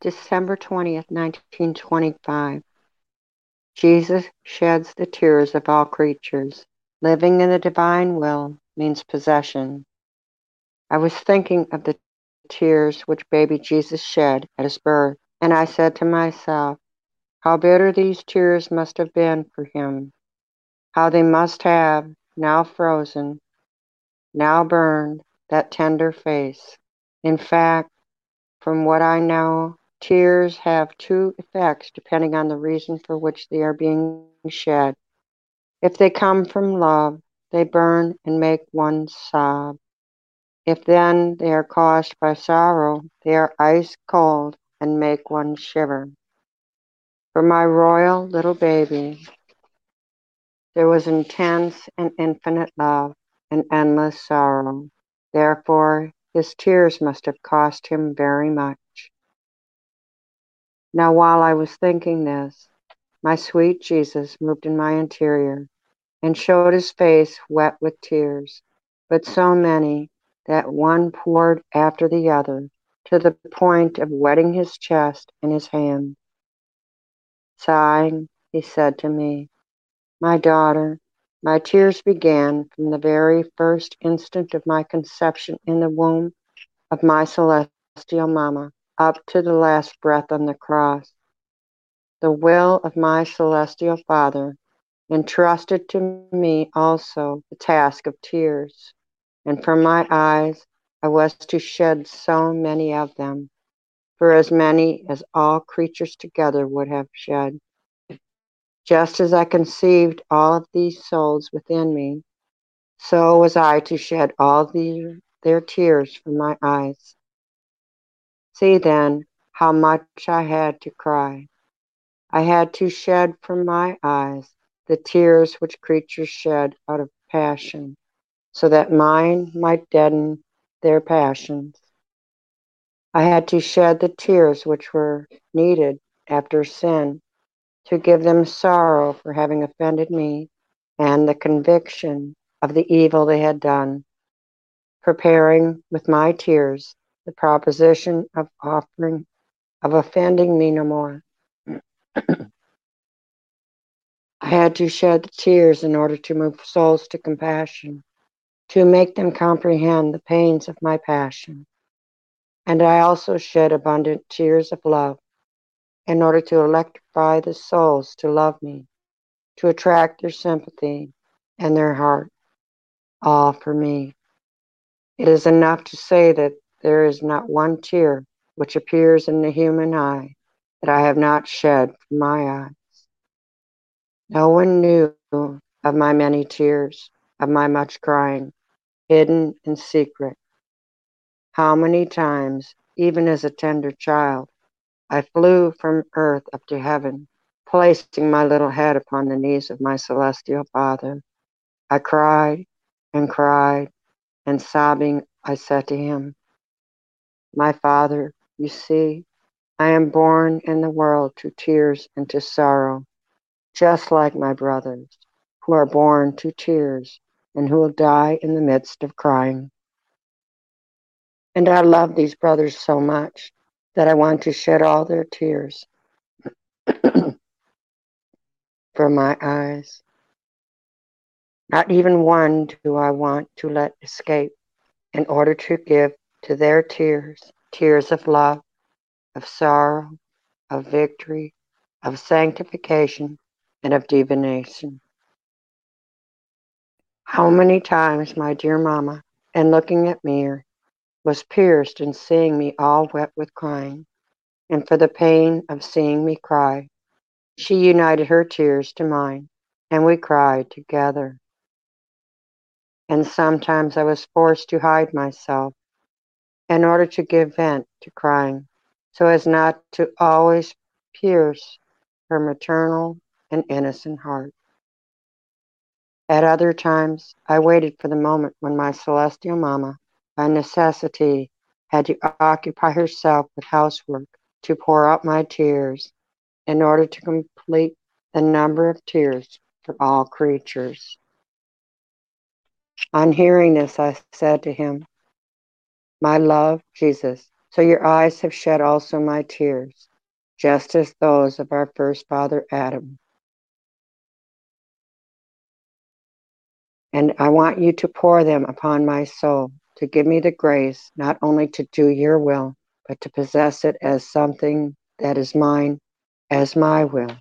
December 20th, 1925. Jesus sheds the tears of all creatures. Living in the divine will means possession. I was thinking of the tears which baby Jesus shed at his birth, and I said to myself, how bitter these tears must have been for him, how they must have, now frozen, now burned, that tender face. In fact, from what I know, tears have two effects depending on the reason for which they are being shed. If they come from love, they burn and make one sob. If then they are caused by sorrow, they are ice cold and make one shiver. For my royal little baby, there was intense and infinite love and endless sorrow. Therefore, his tears must have cost him very much. Now, while I was thinking this, my sweet Jesus moved in my interior and showed his face wet with tears, but so many that one poured after the other to the point of wetting his chest and his hand. Sighing, he said to me, my daughter, my tears began from the very first instant of my conception in the womb of my celestial Mama up to the last breath on the cross. The will of my celestial Father entrusted to me also the task of tears, and from my eyes I was to shed so many of them, for as many as all creatures together would have shed. Just as I conceived all of these souls within me, so was I to shed all their tears from my eyes. See then how much I had to cry. I had to shed from my eyes the tears which creatures shed out of passion, so that mine might deaden their passions. I had to shed the tears which were needed after sin, to give them sorrow for having offended me, and the conviction of the evil they had done, preparing with my tears the proposition of offending me no more. I had to shed tears in order to move souls to compassion, to make them comprehend the pains of my passion. And I also shed abundant tears of love in order to electrify the souls to love me, to attract their sympathy and their heart, all for me. It is enough to say that there is not one tear which appears in the human eye that I have not shed from my eye. No one knew of my many tears, of my much crying, hidden in secret. How many times, even as a tender child, I flew from earth up to heaven, placing my little head upon the knees of my celestial Father. I cried, and sobbing, I said to him, my Father, you see, I am born in the world to tears and to sorrow, just like my brothers, who are born to tears and who will die in the midst of crying. And I love these brothers so much that I want to shed all their tears from my eyes. Not even one do I want to let escape in order to give to their tears, tears of love, of sorrow, of victory, of sanctification, and of divination. How many times my dear Mama, in looking at me, was pierced in seeing me all wet with crying, and for the pain of seeing me cry, she united her tears to mine, and we cried together. And sometimes I was forced to hide myself in order to give vent to crying, so as not to always pierce her maternal and innocent heart. At other times, I waited for the moment when my celestial Mama, by necessity, had to occupy herself with housework to pour out my tears in order to complete the number of tears for all creatures. On hearing this, I said to him, my love, Jesus, So your eyes have shed also my tears, just as those of our first father Adam. And I want you to pour them upon my soul, to give me the grace not only to do your will, but to possess it as something that is mine, as my will.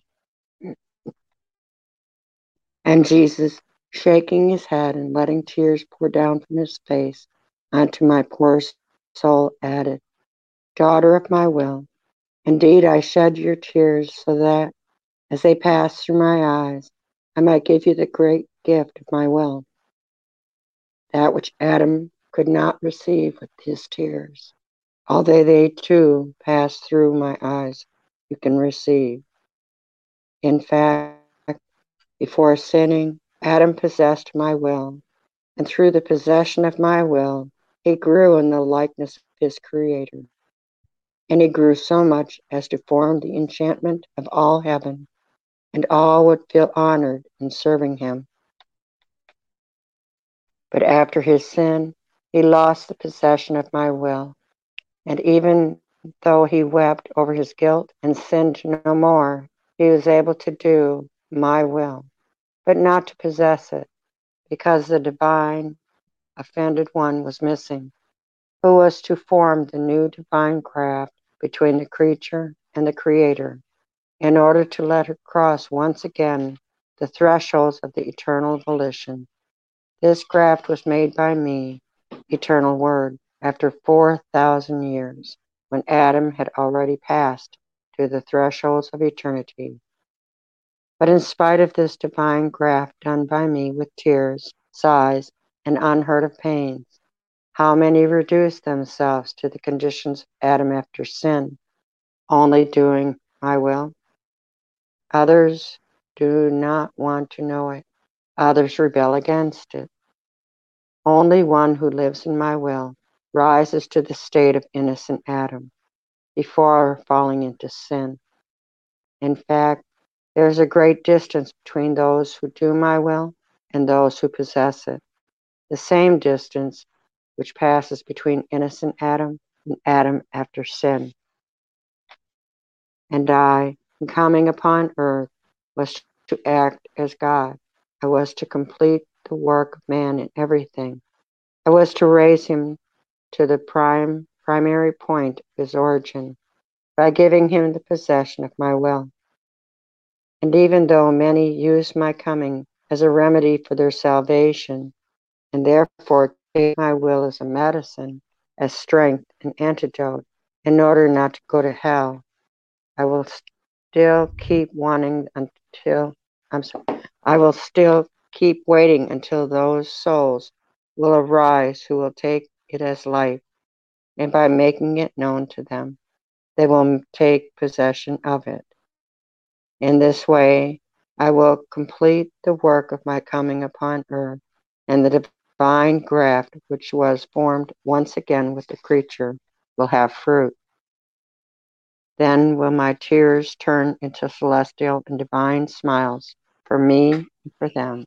And Jesus, shaking his head and letting tears pour down from his face onto my poor soul, added, Daughter of my will, indeed I shed your tears so that, as they pass through my eyes, I might give you the great gift of my will, that which Adam could not receive with his tears. Although they too pass through my eyes, you can receive. In fact, before sinning, Adam possessed my will, and through the possession of my will, he grew in the likeness of his Creator. And he grew so much as to form the enchantment of all heaven, and all would feel honored in serving him. But after his sin, he lost the possession of my will, and even though he wept over his guilt and sinned no more, he was able to do my will, but not to possess it, because the divine offended one was missing, who was to form the new divine craft between the creature and the Creator, in order to let her cross once again the thresholds of the eternal volition. This craft was made by me, eternal Word, after 4,000 years, when Adam had already passed to the thresholds of eternity. But in spite of this divine graft done by me with tears, sighs, and unheard of pains, how many reduce themselves to the conditions of Adam after sin, only doing my will? Others do not want to know it. Others rebel against it. Only one who lives in my will rises to the state of innocent Adam before falling into sin. In fact, there is a great distance between those who do my will and those who possess it. The same distance which passes between innocent Adam and Adam after sin. And I, in coming upon earth, was to act as God. I was to complete the work of man in everything. I was to raise him to the primary point of his origin by giving him the possession of my will. And even though many use my coming as a remedy for their salvation, and therefore take my will as a medicine, as strength and antidote, in order not to go to hell, I will still keep wanting until I will still keep waiting until those souls will arise who will take it as life, and by making it known to them, they will take possession of it. In this way, I will complete the work of my coming upon earth, and the divine graft which was formed once again with the creature will have fruit. Then will my tears turn into celestial and divine smiles for me and for them.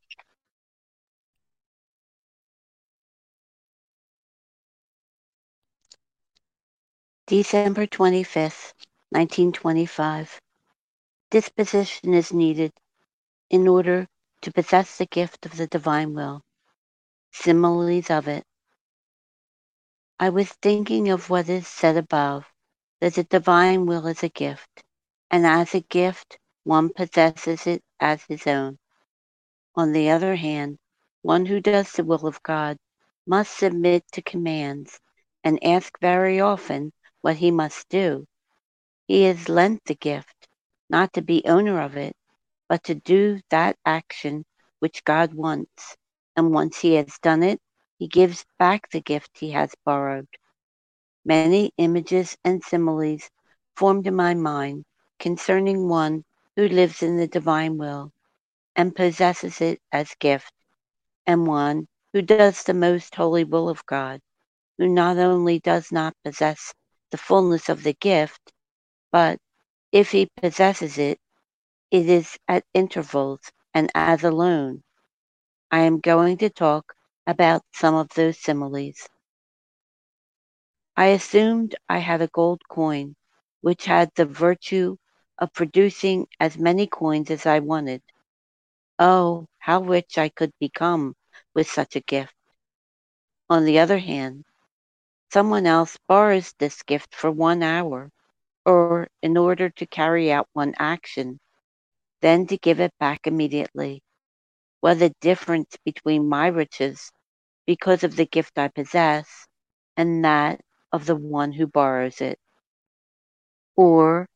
December 25th, 1925. Disposition is needed in order to possess the gift of the divine will. Similes of it. I was thinking of what is said above, that the divine will is a gift, and as a gift, one possesses it as his own. On the other hand, one who does the will of God must submit to commands and ask very often what he must do. He is lent the gift, not to be owner of it, but to do that action which God wants, and once he has done it, he gives back the gift he has borrowed. Many images and similes formed in my mind concerning one who lives in the divine will and possesses it as gift, and one who does the most holy will of God, who not only does not possess the fullness of the gift, but if he possesses it, it is at intervals and as a loan. I am going to talk about some of those similes. I assumed I had a gold coin, which had the virtue of producing as many coins as I wanted. Oh, how rich I could become with such a gift. On the other hand, someone else borrows this gift for 1 hour, or in order to carry out one action, then to give it back immediately. What a difference between my riches, because of the gift I possess, and that of the one who borrows it. Or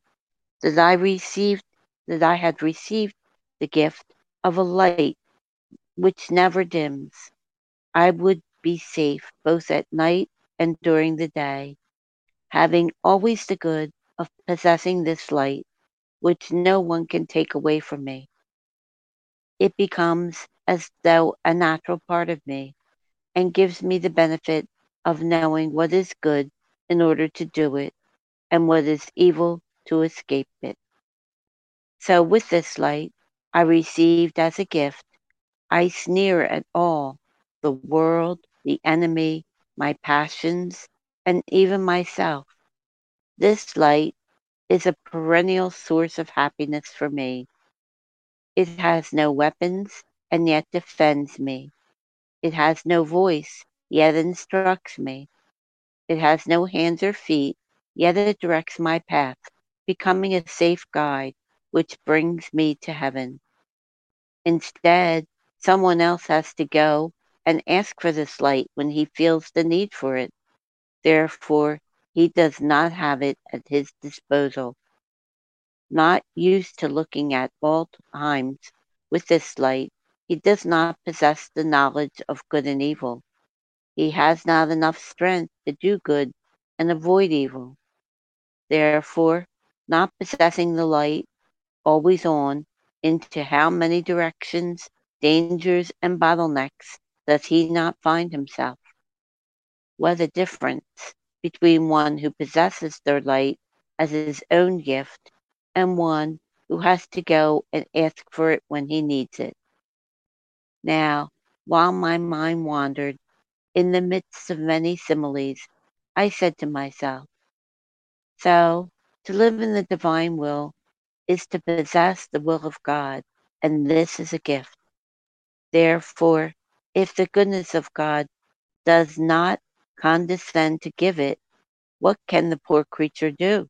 that I had received the gift of a light which never dims. I would be safe both at night and during the day, having always the good of possessing this light, which no one can take away from me. It becomes as though a natural part of me, and gives me the benefit of knowing what is good in order to do it, and what is evil to escape it. So with this light I received as a gift, I sneer at all, the world, the enemy, my passions, and even myself. This light is a perennial source of happiness for me. It has no weapons, and yet defends me. It has no voice, yet instructs me. It has no hands or feet, yet it directs my path, becoming a safe guide, which brings me to heaven. Instead, someone else has to go and ask for this light when he feels the need for it. Therefore, he does not have it at his disposal. Not used to looking at all times with this light, he does not possess the knowledge of good and evil. He has not enough strength to do good and avoid evil. Therefore, not possessing the light always on, into how many directions, dangers, and bottlenecks does he not find himself? What a difference between one who possesses their light as his own gift and one who has to go and ask for it when he needs it. Now, while my mind wandered in the midst of many similes, I said to myself, so to live in the divine will is to possess the will of God, and this is a gift. Therefore, if the goodness of God does not condescend to give it, what can the poor creature do?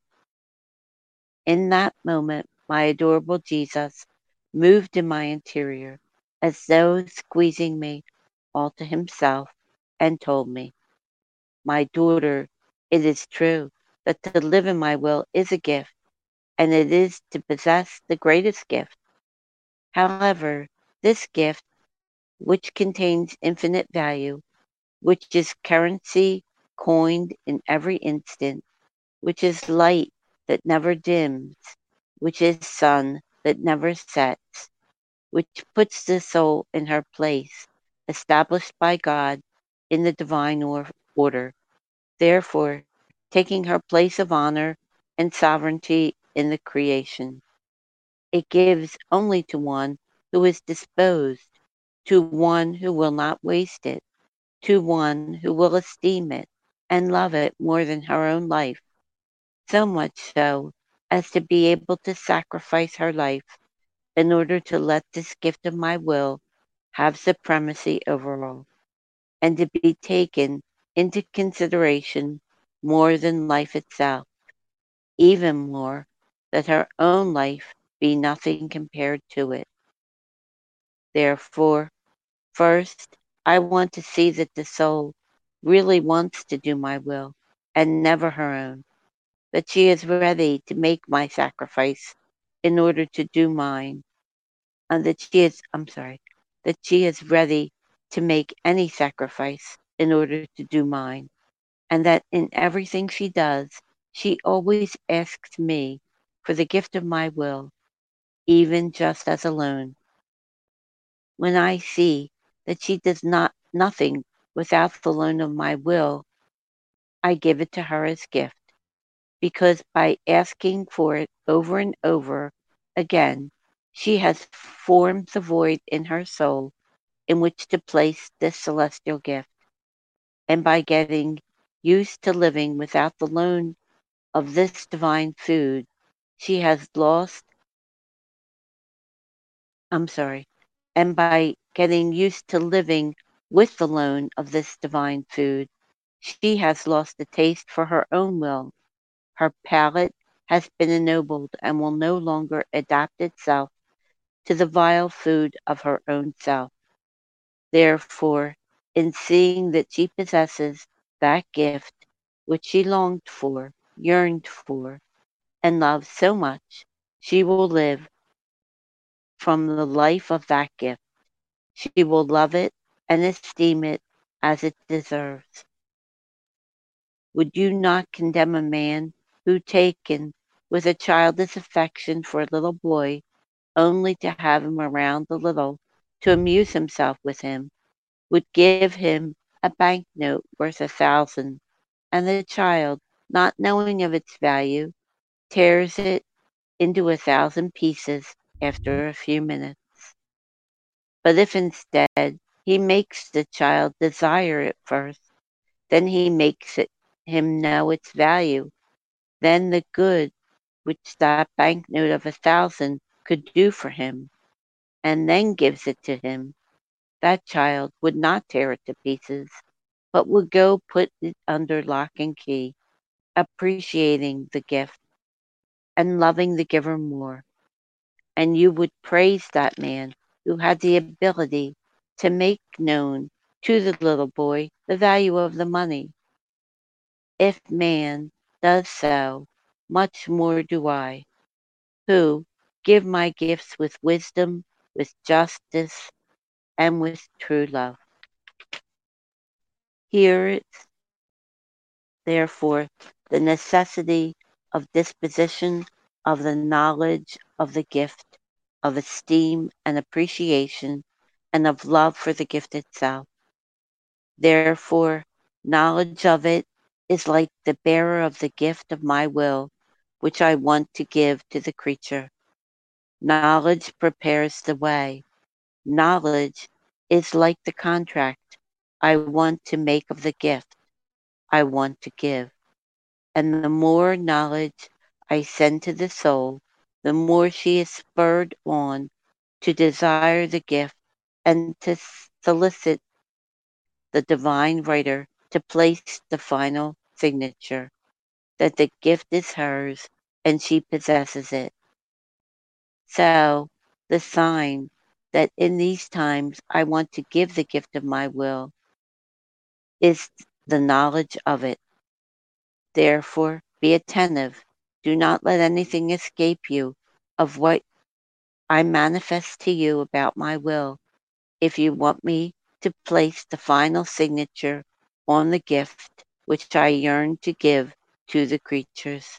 In that moment, my adorable Jesus moved in my interior as though squeezing me all to himself, and told me, my daughter, it is true that to live in my will is a gift, and it is to possess the greatest gift. However, this gift, which contains infinite value, which is currency coined in every instant, which is light that never dims, which is sun that never sets, which puts the soul in her place, established by God in the divine order, therefore taking her place of honor and sovereignty in the creation. It gives only to one who is disposed, to one who will not waste it, to one who will esteem it and love it more than her own life, so much so as to be able to sacrifice her life in order to let this gift of my will have supremacy over all, and to be taken into consideration more than life itself, even more that her own life be nothing compared to it. Therefore, first, I want to see that the soul really wants to do my will, and never her own, that she is ready to make my sacrifice in order to do mine, and that she is ready to make any sacrifice in order to do mine, and that in everything she does, she always asks me for the gift of my will, even just as a loan. When I see that she does not nothing without the loan of my will, I give it to her as gift, because by asking for it over and over again, she has formed the void in her soul in which to place this celestial gift, and by getting used to living without the loan of this divine food, she has lost, and by getting used to living with the loan of this divine food, she has lost the taste for her own will. Her palate has been ennobled and will no longer adapt itself to the vile food of her own self. Therefore, in seeing that she possesses that gift which she longed for, yearned for, and loved so much, she will live from the life of that gift. She will love it and esteem it as it deserves. Would you not condemn a man who, taken with a childish affection for a little boy, only to have him around a little to amuse himself with him, would give him a banknote worth 1,000, and the child, not knowing of its value, tears it into 1,000 pieces after a few minutes? But if instead he makes the child desire it first, then he makes him know its value, then the good which that banknote of 1,000 could do for him, and then gives it to him, that child would not tear it to pieces, but would go put it under lock and key, appreciating the gift and loving the giver more. And you would praise that man who had the ability to make known to the little boy the value of the money. If man does so, much more do I, who give my gifts with wisdom, with justice, and with true love. Here is, therefore, the necessity of disposition, of the knowledge of the gift, of esteem and appreciation, and of love for the gift itself. Therefore, knowledge of it is like the bearer of the gift of my will, which I want to give to the creature. Knowledge prepares the way. Knowledge is like the contract I want to make of the gift I want to give. And the more knowledge I send to the soul, the more she is spurred on to desire the gift and to solicit the divine writer to place the final signature that the gift is hers and she possesses it. So, the sign that in these times I want to give the gift of my will is the knowledge of it. Therefore, be attentive. Do not let anything escape you of what I manifest to you about my will, if you want me to place the final signature on the gift which I yearn to give to the creatures.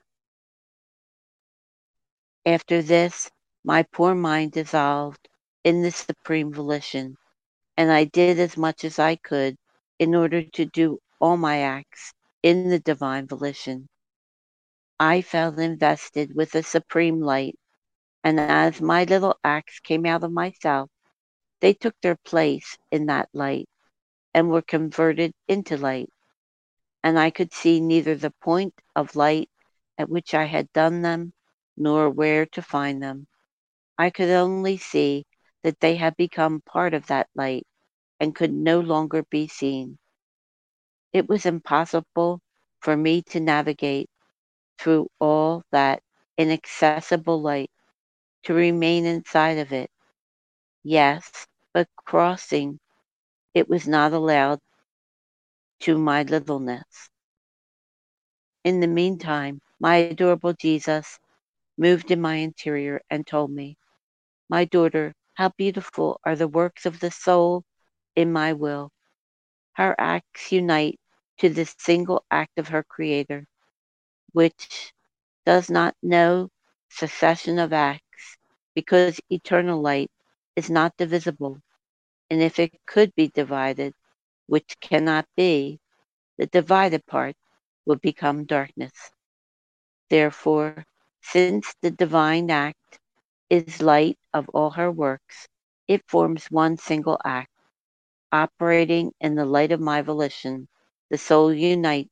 After this, my poor mind dissolved in the supreme volition, and I did as much as I could in order to do all my acts in the divine volition. I felt invested with the supreme light, and as my little acts came out of myself, they took their place in that light and were converted into light, and I could see neither the point of light at which I had done them, nor where to find them. I could only see that they had become part of that light and could no longer be seen. It was impossible for me to navigate through all that inaccessible light, to remain inside of it. Yes, but crossing it was not allowed to my littleness. In the meantime, my adorable Jesus moved in my interior and told me, "My daughter, how beautiful are the works of the soul in my will. Her acts unite to the single act of her Creator, which does not know succession of acts, because eternal light is not divisible, and if it could be divided, which cannot be, the divided part would become darkness. Therefore, since the divine act is light of all her works, it forms one single act. Operating in the light of my volition, the soul unites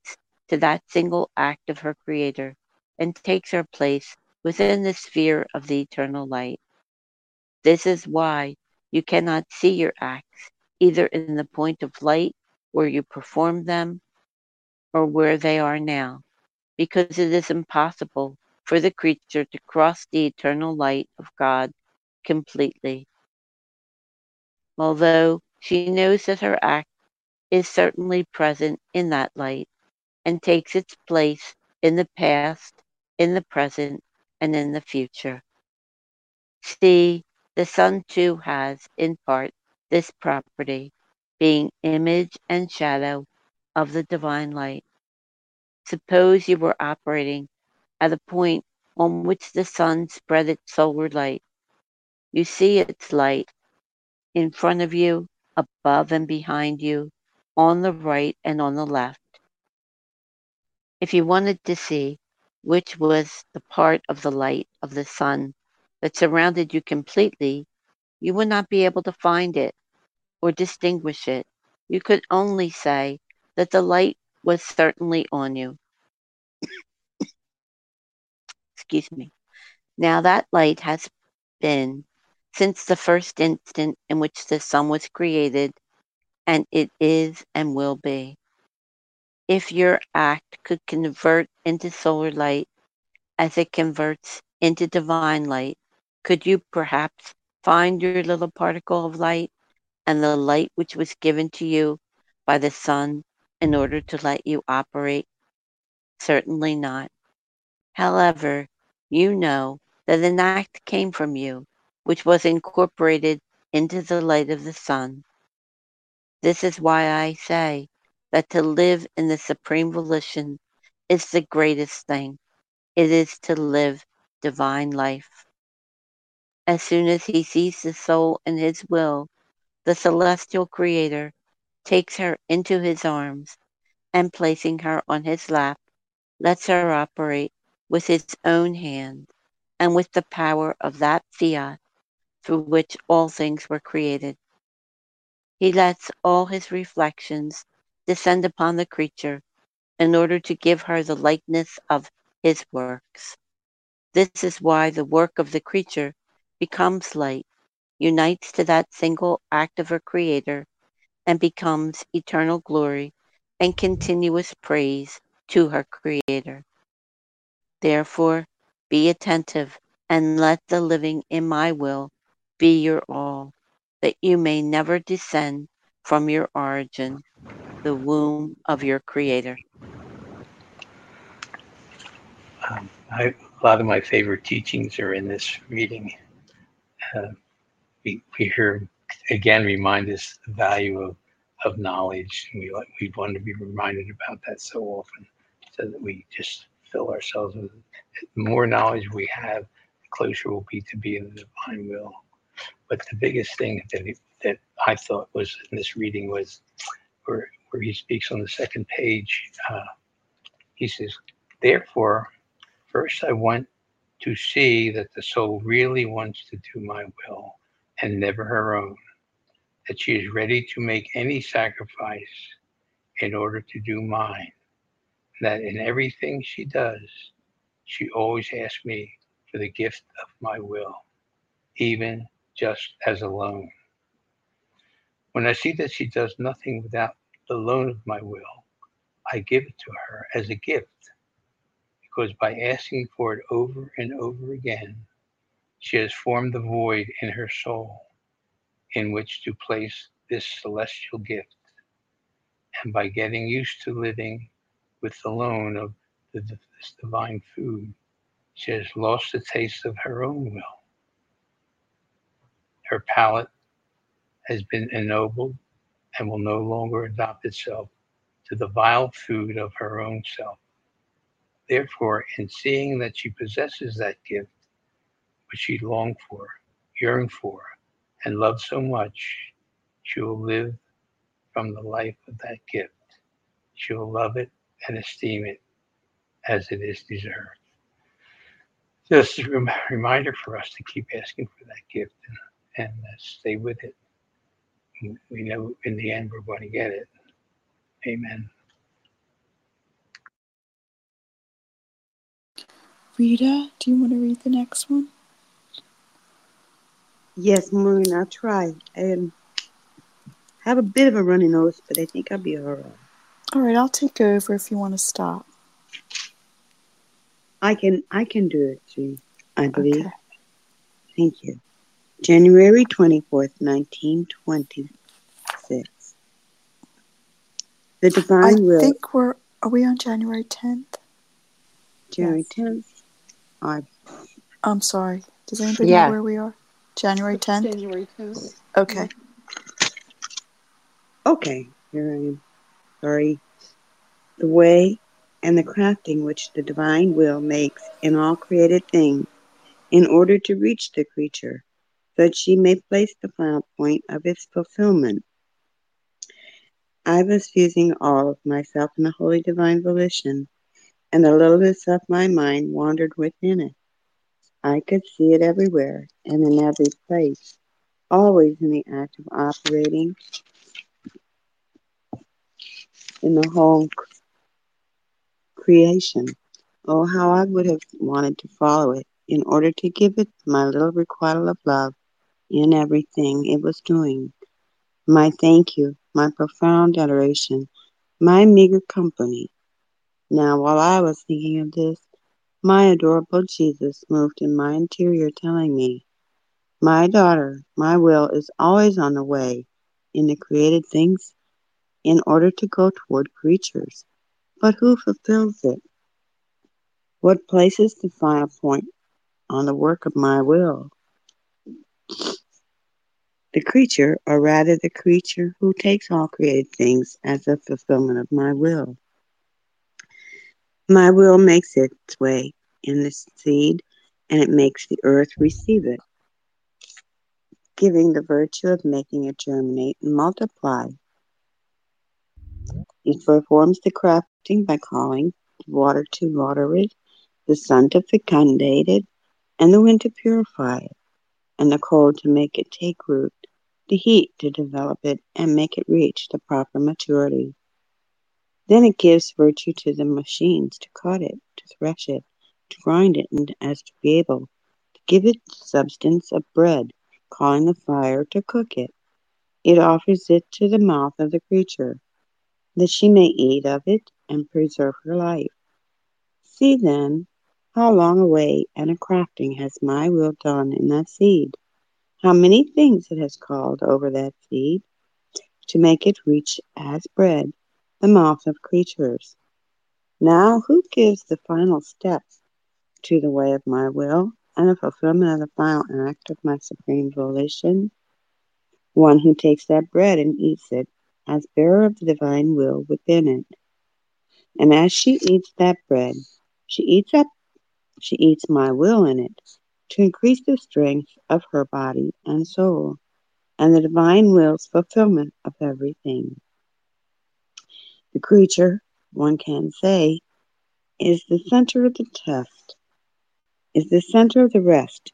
to that single act of her Creator and takes her place within the sphere of the eternal light. This is why you cannot see your acts either in the point of light where you perform them or where they are now, because it is impossible for the creature to cross the eternal light of God completely. Although she knows that her act is certainly present in that light and takes its place in the past, in the present, and in the future. See, the sun too has, in part, this property, being image and shadow of the divine light. Suppose you were operating at a point on which the sun spread its solar light. You see its light in front of you, above and behind you, on the right and on the left. If you wanted to see which was the part of the light of the sun that surrounded you completely, you would not be able to find it or distinguish it. You could only say that the light was certainly on you. Excuse me. Now that light has been since the first instant in which the sun was created, and it is and will be. If your act could convert into solar light as it converts into divine light, could you perhaps find your little particle of light and the light which was given to you by the sun in order to let you operate? Certainly not. However, you know that an act came from you, which was incorporated into the light of the sun. This is why I say that to live in the supreme volition is the greatest thing. It is to live divine life. As soon as he sees the soul in his will, the celestial creator takes her into his arms and placing her on his lap, lets her operate with his own hand and with the power of that fiat through which all things were created. He lets all his reflections descend upon the creature in order to give her the likeness of his works. This is why the work of the creature becomes light, unites to that single act of her Creator, and becomes eternal glory and continuous praise to her Creator. Therefore, be attentive and let the living in my will be your all, that you may never descend from your origin, the womb of your Creator. A lot of my favorite teachings are in this reading. We hear again remind us the value of knowledge. We want to be reminded about that so often, so that we just fill ourselves with it. The more knowledge we have, the closer we'll be to being the divine will. But the biggest thing that I thought was in this reading was where he speaks on the second page. He says, "Therefore, first I want to see that the soul really wants to do my will and never her own, that she is ready to make any sacrifice in order to do mine, that in everything she does, she always asks me for the gift of my will, even just as a loan. When I see that she does nothing without the loan of my will, I give it to her as a gift, because by asking for it over and over again, she has formed the void in her soul in which to place this celestial gift. And by getting used to living with the loan of this divine food, she has lost the taste of her own will. Her palate has been ennobled and will no longer adopt itself to the vile food of her own self. Therefore, in seeing that she possesses that gift which she longed for, yearned for, and loved so much, she will live from the life of that gift. She will love it and esteem it as it is deserved." Just a reminder for us to keep asking for that gift and stay with it. We know in the end we're going to get it. Amen. Rita, do you want to read the next one? Yes, Maureen, I'll try. I have a bit of a runny nose, but I think I'll be all right. All right, I'll take over if you want to stop. I can do it, Sue, I believe. Okay. Thank you. January 24th, 1926. The divine will. I think are we on January 10th? January 10th. I'm sorry. Does anybody know where we are? January 10th? January 10th. Okay. Okay, here I am. Sorry. The way and the crafting which the divine will makes in all created things in order to reach the creature, so that she may place the final point of its fulfillment. I was fusing all of myself in the holy divine volition, and the littleness of my mind wandered within it. I could see it everywhere and in every place, always in the act of operating in the whole creation. Oh, how I would have wanted to follow it in order to give it my little requital of love in everything it was doing. My thank you, my profound adoration, my meager company. Now, while I was thinking of this, my adorable Jesus moved in my interior, telling me, my daughter, my will is always on the way in the created things in order to go toward creatures. But who fulfills it? What places the final point on the work of my will? The creature, or rather the creature who takes all created things as a fulfillment of my will. My will makes its way in the seed, and it makes the earth receive it, giving the virtue of making it germinate and multiply. It performs the crafting by calling the water to water it, the sun to fecundate it, and the wind to purify it, and the cold to make it take root, the heat to develop it and make it reach the proper maturity. Then it gives virtue to the machines to cut it, to thresh it, to grind it, and as to be able to give it the substance of bread, calling the fire to cook it. It offers it to the mouth of the creature, that she may eat of it and preserve her life. See then how long a way and a crafting has my will done in that seed, how many things it has called over that seed, to make it reach as bread the mouth of creatures. Now who gives the final step to the way of my will and the fulfillment of the final act of my supreme volition? One who takes that bread and eats it as bearer of the divine will within it. And as she eats that bread, she eats my will in it, to increase the strength of her body and soul, and the divine will's fulfillment of everything. The creature, one can say, is the center of the test, is the center of the rest,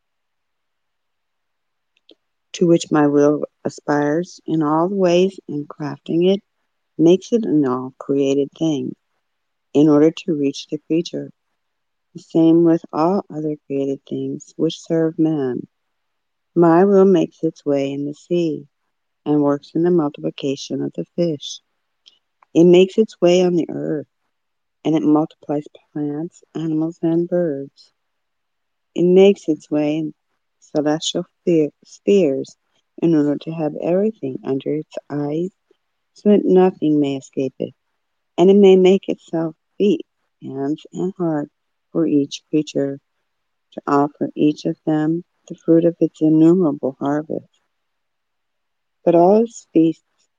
to which my will aspires in all ways, and crafting it, makes it in all created things, in order to reach the creature. The same with all other created things which serve man. My will makes its way in the sea, and works in the multiplication of the fish. It makes its way on the earth, and it multiplies plants, animals, and birds. It makes its way in celestial spheres in order to have everything under its eyes, so that nothing may escape it, and it may make itself feet, hands, and heart for each creature, to offer each of them the fruit of its innumerable harvest. But all its feasts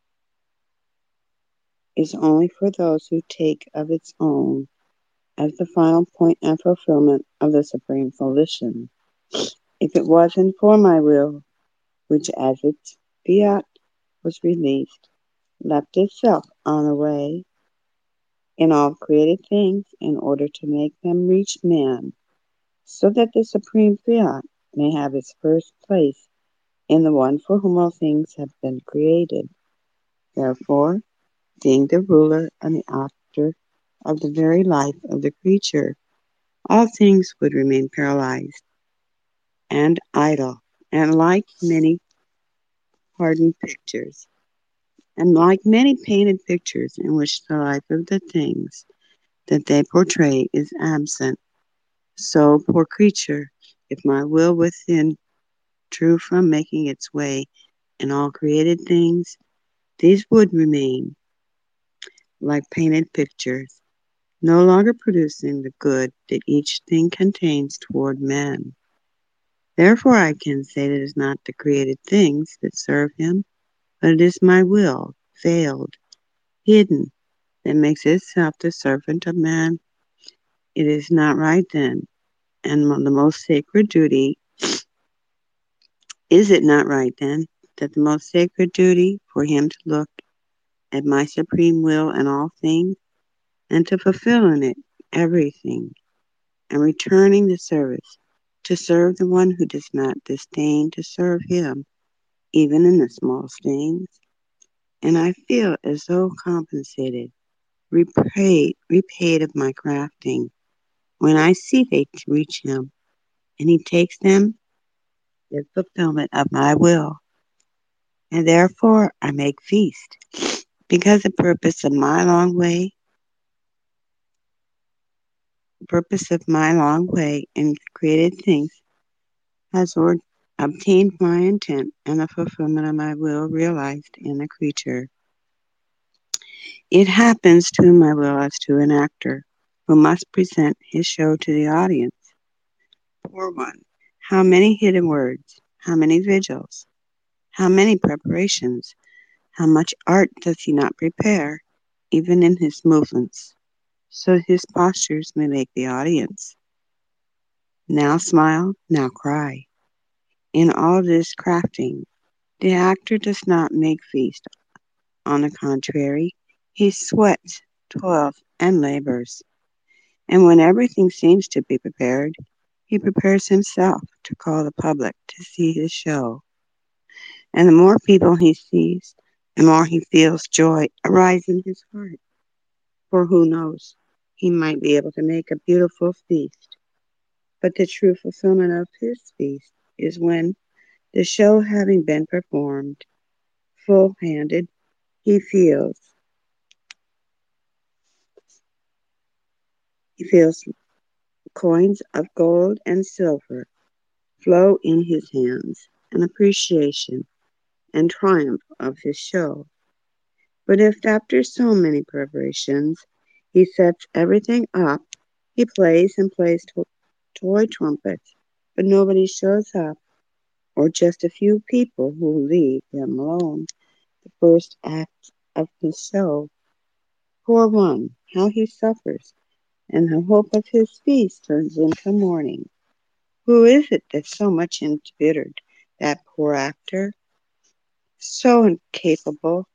is only for those who take of its own as the final point and fulfillment of the supreme volition. If it wasn't for my will, which as its fiat was released, left itself on the way in all created things in order to make them reach man, so that the supreme fiat may have its first place in the one for whom all things have been created. Therefore, being the ruler and the author of the very life of the creature, all things would remain paralyzed and idle, and like many hardened pictures, and like many painted pictures in which the life of the things that they portray is absent. So, poor creature, if my will within drew from making its way in all created things, these would remain like painted pictures, no longer producing the good that each thing contains toward man. Therefore I can say that it is not the created things that serve him, but it is my will, veiled, hidden, that makes itself the servant of man. It is not right then, and the most sacred duty, is it not right then, that the most sacred duty for him to look at my supreme will in all things, and to fulfill in it everything, and returning the service, to serve the one who does not disdain to serve him, even in the smallest things? And I feel as though compensated, repaid of my crafting, when I see they reach him, and he takes them the fulfillment of my will. And therefore I make feast, because the purpose of my long way in created things has obtained my intent, and the fulfillment of my will realized in the creature. It happens to my will as to an actor who must present his show to the audience. Poor one, how many hidden words, how many vigils, how many preparations, how much art does he not prepare, even in his movements, so his postures may make the audience now smile, now cry. In all this crafting, the actor does not make feast. On the contrary, he sweats, toils, and labors. And when everything seems to be prepared, he prepares himself to call the public to see his show. And the more people he sees, the more he feels joy arise in his heart. For who knows, he might be able to make a beautiful feast. But the true fulfillment of his feast is when, the show having been performed, full-handed, he feels coins of gold and silver flow in his hands, an appreciation and triumph of his show. But if after so many preparations he sets everything up, he plays and plays toy trumpets, but nobody shows up, or just a few people who leave him alone the first act of his show. Poor one, how he suffers, and the hope of his feast turns into mourning. Who is it that so much embittered that poor actor, so incapable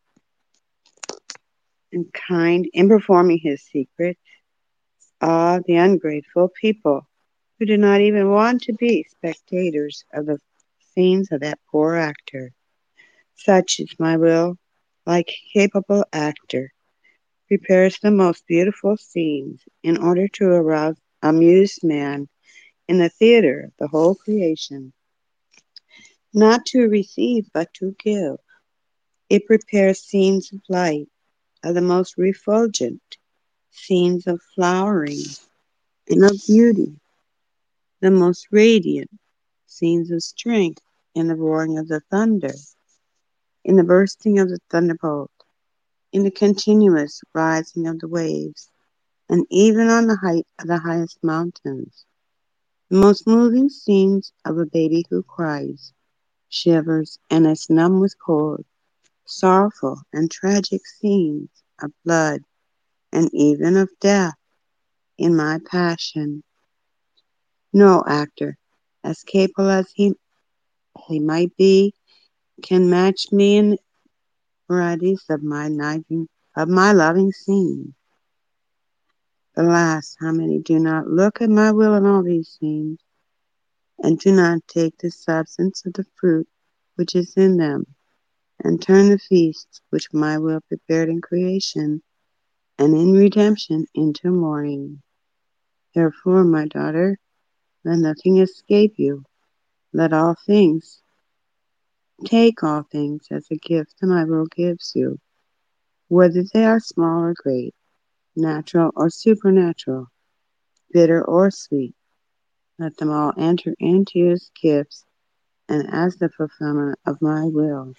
and kind in performing his secret? Ah, the ungrateful people who do not even want to be spectators of the scenes of that poor actor. Such is my will, like capable actor, prepares the most beautiful scenes in order to arouse, amuse man in the theater of the whole creation, not to receive but to give. It prepares scenes of light, of the most refulgent, scenes of flowering and of beauty, the most radiant, scenes of strength in the roaring of the thunder, in the bursting of the thunderbolt, in the continuous rising of the waves, and even on the height of the highest mountains. The most moving scenes of a baby who cries, shivers, and is numb with cold, sorrowful and tragic scenes of blood and even of death in my passion. No actor, as capable as he might be, can match me in the varieties of my loving scenes. Alas, how many do not look at my will in all these scenes, and do not take the substance of the fruit which is in them, and turn the feasts which my will prepared in creation and in redemption into mourning. Therefore, my daughter, let nothing escape you. Let all things, take all things as a gift that my will gives you, whether they are small or great, natural or supernatural, bitter or sweet. Let them all enter into you as gifts and as the fulfillment of my will.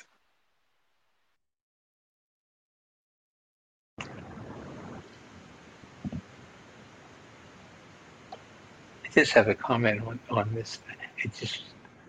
I just have a comment on this. It just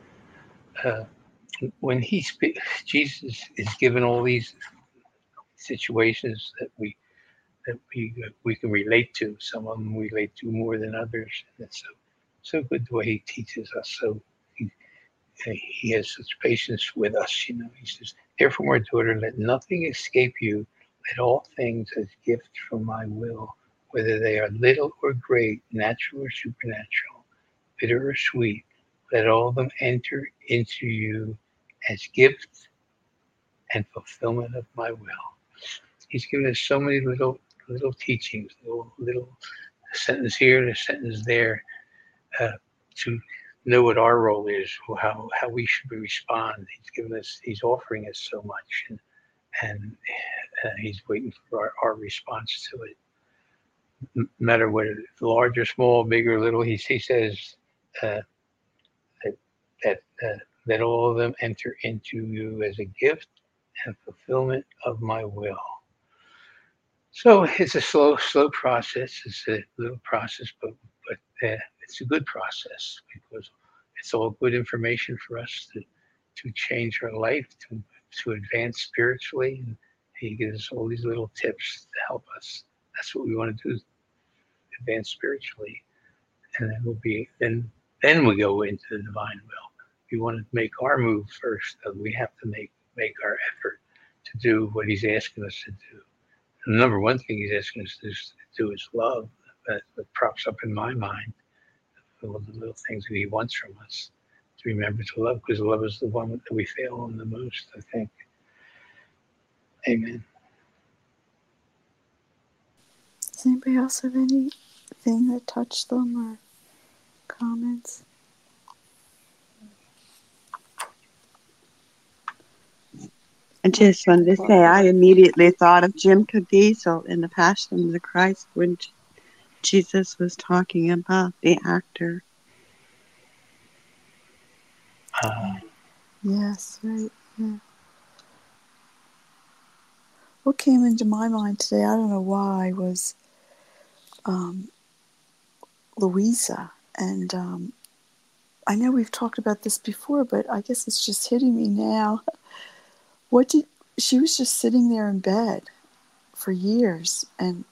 when he speaks, Jesus is given all these situations that we can relate to. Some of them relate to more than others, and it's so good the way he teaches us. So he has such patience with us. He says, "Therefore, my daughter, let nothing escape you. Let all things as gifts from my will, whether they are little or great, natural or supernatural, bitter or sweet, let all of them enter into you as gifts and fulfillment of my will." He's given us so many little teachings, little sentence here, a sentence there, to know what our role is, how we should respond. He's offering us so much, and he's waiting for our response to it. No matter what, large or small, big or little, he says uh, that that all of them enter into you as a gift and fulfillment of my will. So it's a slow process. It's a little process, but it's a good process because it's all good information for us to change our life, to advance spiritually. And he gives us all these little tips to help us. That's what we want to do: advance spiritually, and then we go into the divine will. We want to make our move first. We have to make our effort to do what he's asking us to do. The number one thing he's asking us to do is love. That props up in my mind all the little things that he wants from us to remember to love, because love is the one that we fail on the most, I think. Amen. Does anybody else have anything that touched them or comments? I just wanted to say I immediately thought of Jim Caviezel in The Passion of the Christ when Jesus was talking about the actor. Yes, right. Yeah. What came into my mind today, I don't know why, was Louisa. And I know we've talked about this before, but I guess it's just hitting me now. She was just sitting there in bed for years, and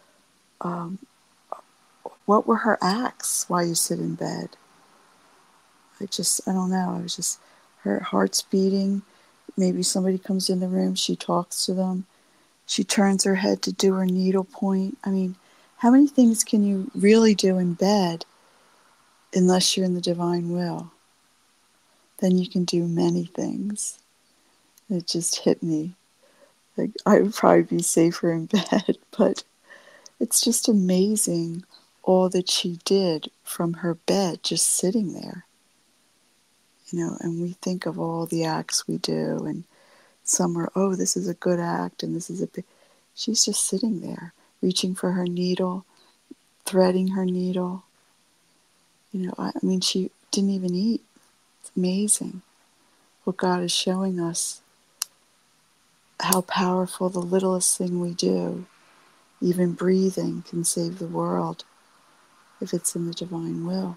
what were her acts while you sit in bed? I don't know. I was just, her heart's beating. Maybe somebody comes in the room, she talks to them. She turns her head to do her needlepoint. I mean, how many things can you really do in bed unless you're in the divine will? Then you can do many things. It just hit me. Like, I would probably be safer in bed, but it's just amazing all that she did from her bed, just sitting there. And we think of all the acts we do, and some are, oh, this is a good act, and this is a big... She's just sitting there, reaching for her needle, threading her needle. I mean, she didn't even eat. It's amazing what God is showing us, how powerful the littlest thing we do, even breathing, can save the world if it's in the divine will.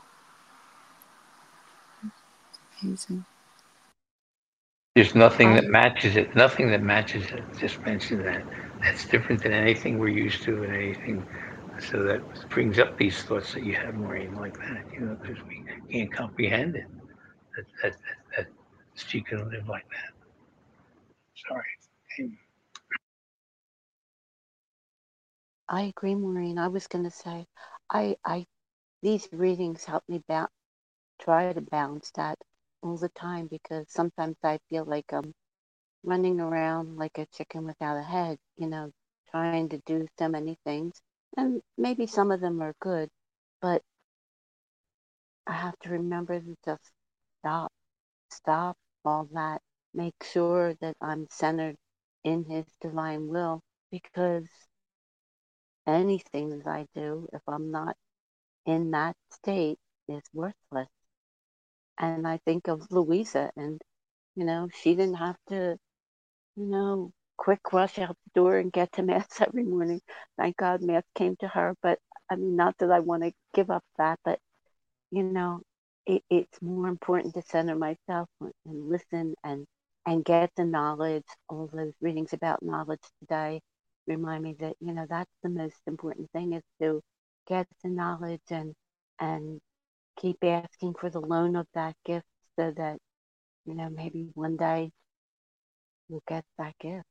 Amazing. There's nothing that matches it. Nothing that matches it. Just mention that. That's different than anything we're used to, and anything. So that brings up these thoughts that you have, Maureen, like that. Because we can't comprehend it. That she can live like that. Sorry. Amen. I agree, Maureen. I was going to say, I these readings help me try to balance that all the time, because sometimes I feel like I'm running around like a chicken without a head, trying to do so many things. And maybe some of them are good, but I have to remember to just stop all that, make sure that I'm centered in His divine will, because anything that I do, if I'm not in that state, is worthless. And I think of Louisa, and she didn't have to, quick rush out the door and get to Mass every morning. Thank God Mass came to her. But I mean, not that I want to give up that, but it's more important to center myself and listen and get the knowledge. All those readings about knowledge today remind me that that's the most important thing, is to get the knowledge and keep asking for the loan of that gift, so that maybe one day we'll get that gift.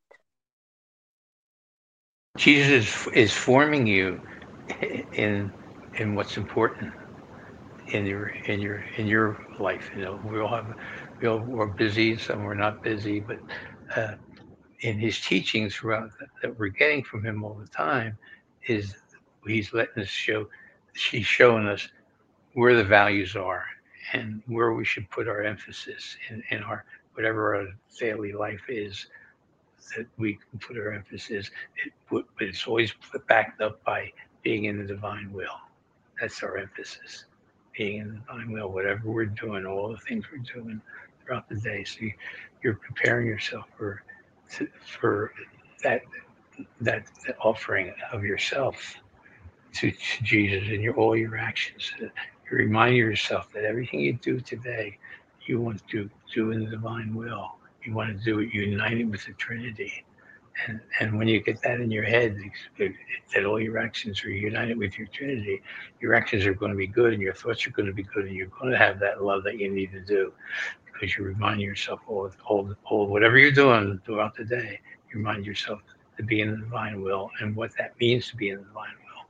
Jesus is forming you in what's important in your life. We're busy, some we're not busy, but in his teachings throughout that we're getting from him all the time is he's letting us he's showing us where the values are and where we should put our emphasis in our whatever our daily life is, that we can put our emphasis. But it's always backed up by being in the divine will. That's our emphasis. Being in the divine will, whatever we're doing, all the things we're doing throughout the day. So you're preparing yourself for that that offering of yourself to Jesus in all your actions. You remind yourself that everything you do today, you want to do in the divine will. You want to do it united with the Trinity. And when you get that in your head, that all your actions are united with your Trinity, your actions are going to be good and your thoughts are going to be good and you're going to have that love that you need to do, because you remind yourself all whatever you're doing throughout the day, you remind yourself to be in the divine will and what that means to be in the divine will.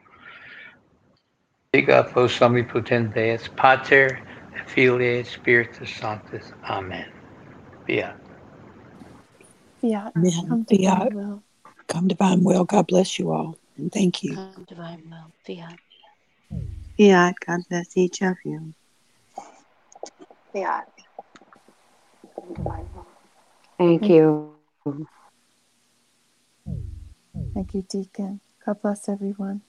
Ega post omnipotenteus Pater, Filii, Spiritus Sanctus. Amen. Fiat. Fiat. Amen. Come Fiat. divine will. Come divine will. God bless you all. And thank you. Come divine will. Fiat. Fiat, God bless each of you. Fiat. Divine will. Thank you. Thank you, Deacon. God bless everyone.